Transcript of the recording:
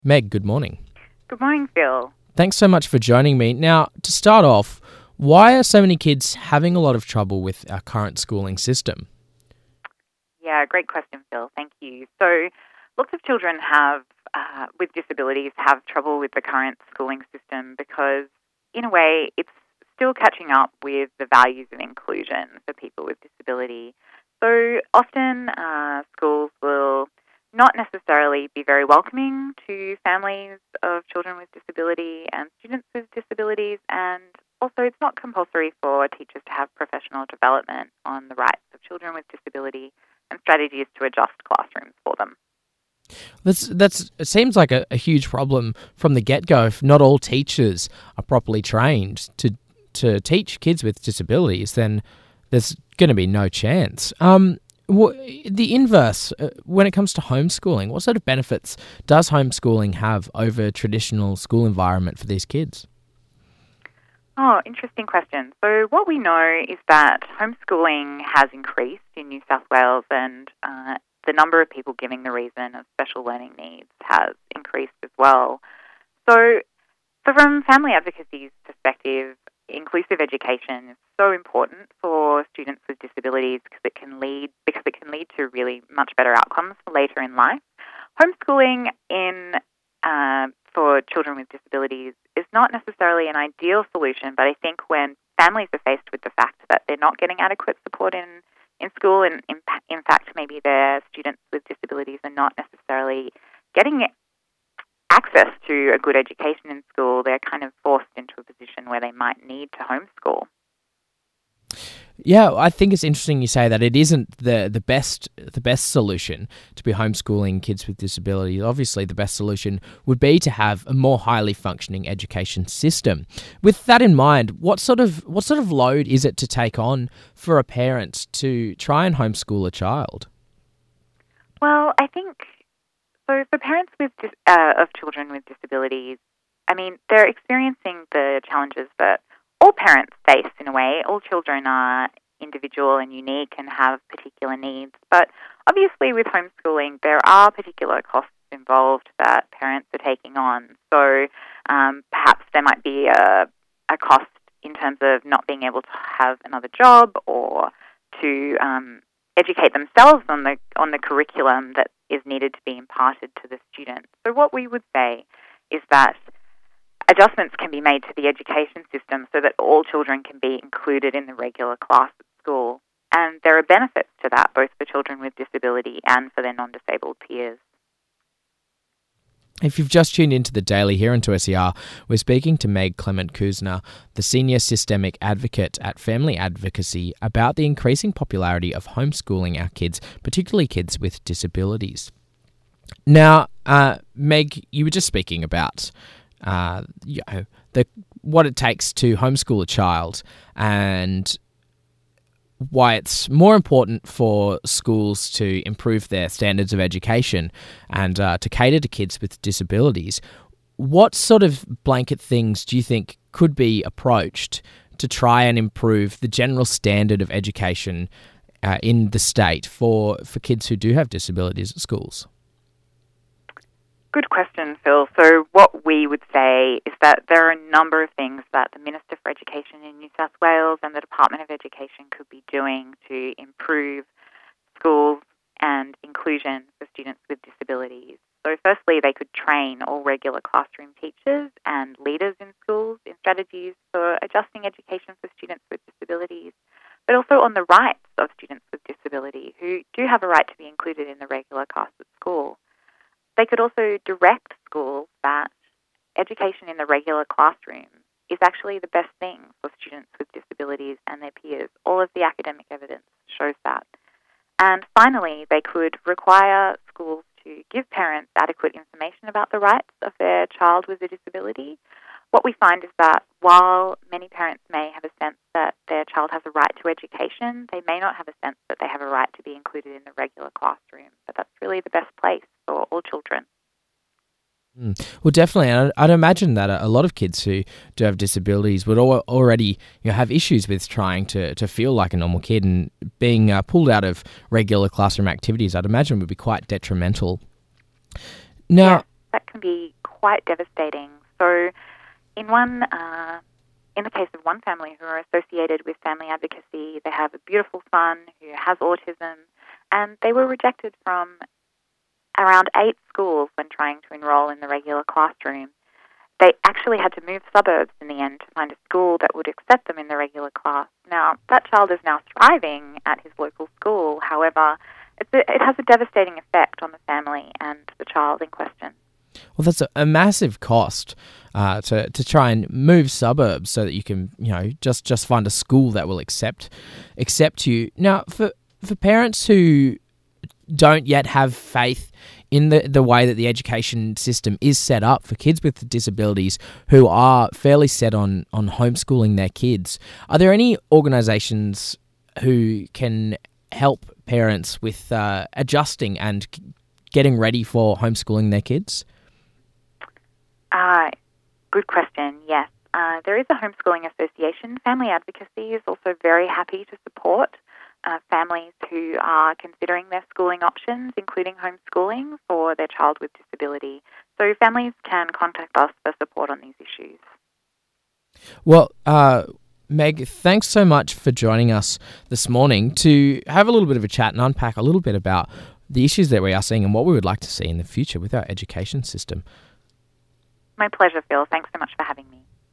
Meg, good morning. Good morning, Phil. Thanks so much for joining me. Now, to start off, why are so many kids having a lot of trouble with our current schooling system? Yeah, great question, Phil. Thank you. So, lots of children with disabilities have trouble with the current schooling system because, in a way, it's still catching up with the values of inclusion for people with disability. So, often schools will not necessarily be very welcoming to families of children with disability and students with disabilities, and also it's not compulsory for teachers to have professional development on the rights of children with disability and strategies to adjust classrooms for them. It seems like a huge problem from the get-go. If not all teachers are properly trained to teach kids with disabilities, then there's going to be no chance. The inverse, when it comes to homeschooling, what sort of benefits does homeschooling have over a traditional school environment for these kids? Oh, interesting question. So what we know is that homeschooling has increased in New South Wales, and the number of people giving the reason of special learning needs has increased as well. So from family advocacy's perspective, inclusive education is so important for students with disabilities because it can lead to really much better outcomes for later in life. Homeschooling for children with disabilities is not necessarily an ideal solution, but I think when families are faced with the fact that they're not getting adequate support in school, and in fact maybe their students with disabilities are not necessarily getting access to a good education in school, they're kind of forced into a position where they might need to homeschool. Yeah, I think it's interesting you say that it isn't the best solution to be homeschooling kids with disabilities. Obviously, the best solution would be to have a more highly functioning education system. With that in mind, what sort of load is it to take on for a parent to try and homeschool a child? Well, I think so. For parents of children with disabilities, I mean, they're experiencing the challenges that all parents face in a way. All children are individual and unique and have particular needs. But obviously with homeschooling, there are particular costs involved that parents are taking on. So perhaps there might be a cost in terms of not being able to have another job or to educate themselves on the curriculum that is needed to be imparted to the students. So what we would say is that adjustments can be made to the education system so that all children can be included in the regular class at school. And there are benefits to that, both for children with disability and for their non-disabled peers. If you've just tuned into The Daily here on 2SER, we're speaking to Meg Clement-Kuzner, the Senior Systemic Advocate at Family Advocacy, about the increasing popularity of homeschooling our kids, particularly kids with disabilities. Now, Meg, you were just speaking about what it takes to homeschool a child and why it's more important for schools to improve their standards of education and to cater to kids with disabilities. What sort of blanket things do you think could be approached to try and improve the general standard of education in the state for kids who do have disabilities at schools? Good question, Phil. So what we would say is that there are a number of things that the Minister for Education in New South Wales and the Department of Education could be doing to improve schools and inclusion for students with disabilities. So firstly, they could train all regular classroom teachers and leaders in schools in strategies for adjusting education for students with disabilities, but also on the rights of students with disability who do have a right to be included in the regular class at school. They could also direct schools that education in the regular classroom is actually the best thing for students with disabilities and their peers. All of the academic evidence shows that. And finally, they could require schools to give parents adequate information about the rights of their child with a disability. What we find is that while many parents may have a sense that their child has a right to education, they may not have a sense that they have a right to be included in the regular classroom. But that's really the best place for all children. Well, definitely. I'd imagine that a lot of kids who do have disabilities would already have issues with trying to feel like a normal kid, and being pulled out of regular classroom activities, I'd imagine would be quite detrimental. Now, that can be quite devastating. So in the case of one family who are associated with family advocacy, they have a beautiful son who has autism, and they were rejected from around 8 schools when trying to enroll in the regular classroom. They actually had to move suburbs in the end to find a school that would accept them in the regular class. Now, that child is now thriving at his local school. However, it has a devastating effect on the family and the child in question. Well, that's a massive cost to try and move suburbs so that you can, just find a school that will accept you. Now, for parents who don't yet have faith in the way that the education system is set up for kids with disabilities who are fairly set on homeschooling their kids, are there any organisations who can help parents with adjusting and getting ready for homeschooling their kids? Good question, yes. There is a homeschooling association. Family Advocacy is also very happy to support families who are considering their schooling options, including homeschooling for their child with disability. So families can contact us for support on these issues. Well, Meg, thanks so much for joining us this morning to have a little bit of a chat and unpack a little bit about the issues that we are seeing and what we would like to see in the future with our education system. My pleasure, Phil. Thanks so much for having me.